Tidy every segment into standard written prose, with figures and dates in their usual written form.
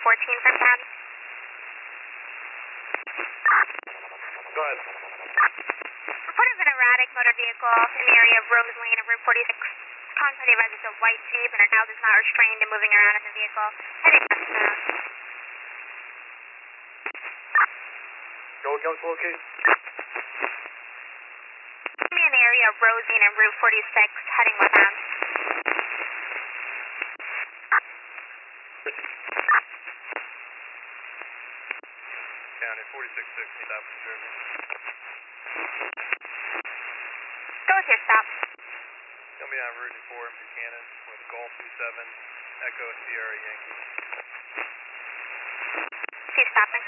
14 from County. Go ahead. Report of an erratic motor vehicle in the area of Rose Lane of Route 46. Contact advised it's a white Jeep and our now is not restrained and moving around in the vehicle. Heading westbound. Go again with the location. Me in the area of Rose Lane and Route 46, heading westbound. County 4660, stop in Jersey. Go with your stop. Tell me on Route 4 in Buchanan with Golf 27, Echo Sierra Yankee. See stopping.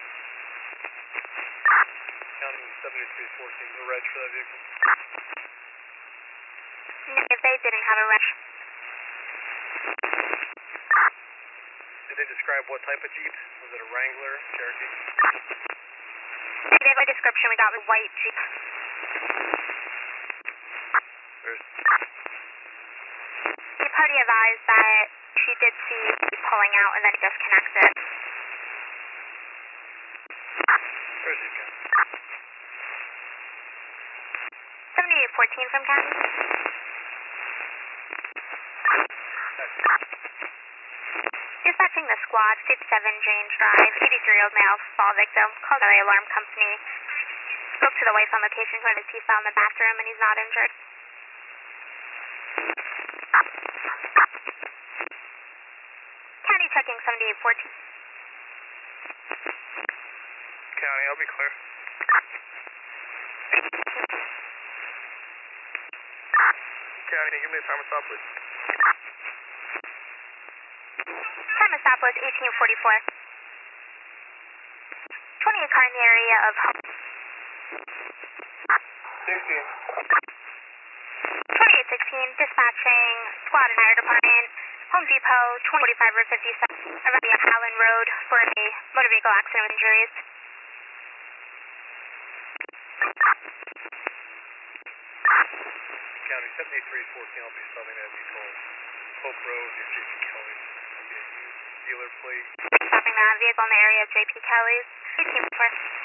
County 7314, no reg for that vehicle. No, they didn't have a rush. Did they describe what type of Jeep? Was it a Wrangler, Cherokee? Negative description we got was white Jeep. The party advised that she did see Jeep pulling out and then disconnected. Where's he going? 7814 from County. Dispatching the squad, 57 James Drive, 83-year-old male fall victim, called the alarm company. Spoke to the wife on location who had his teeth found in the bathroom and he's not injured. County checking 7814. County, I'll be clear. County, give me a time of stop, please. Time of stop was 1844. 28 car in the area of Home. 16. 2816, dispatching squad and fire department, Home Depot, 245 Route 57, around the Allen Road for a motor vehicle accident with injuries. County 7314, I'll be stopping that vehicle. Hope Road near JP Kelly's. It'll be a used dealer plate. Stopping that vehicle in the area of JP Kelly's, 18 4.